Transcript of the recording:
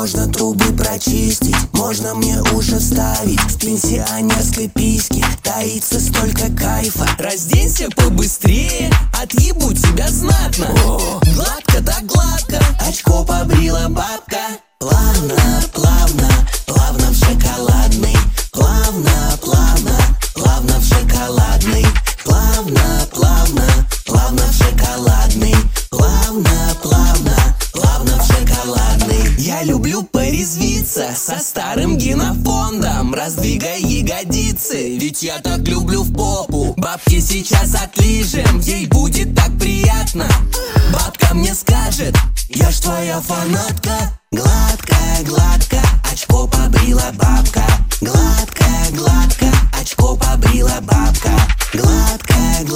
Можно трубы прочистить, можно мне уши вставить. В пенсионерской письке таится столько кайфа. Разденься побыстрее, отъебу тебя знатно. Гладко да гладко, Очко побрила бабка. Плавно, плавно, плавно в шоколадный. Плавно, плавно, плавно в шоколадный. Плавно, плавно, плавно в шоколадный. Плавно, плавно, плавно в шоколадный. я люблю порезвиться со старым генофондом. Раздвигай ягодицы, ведь я так люблю в попу. Бабки сейчас отлижем, ей будет так приятно. Бабка мне скажет: я ж твоя фанатка. Гладко, гладко, очко побрила бабка. Гладко, гладко, очко побрила бабка. Гладко, гладко.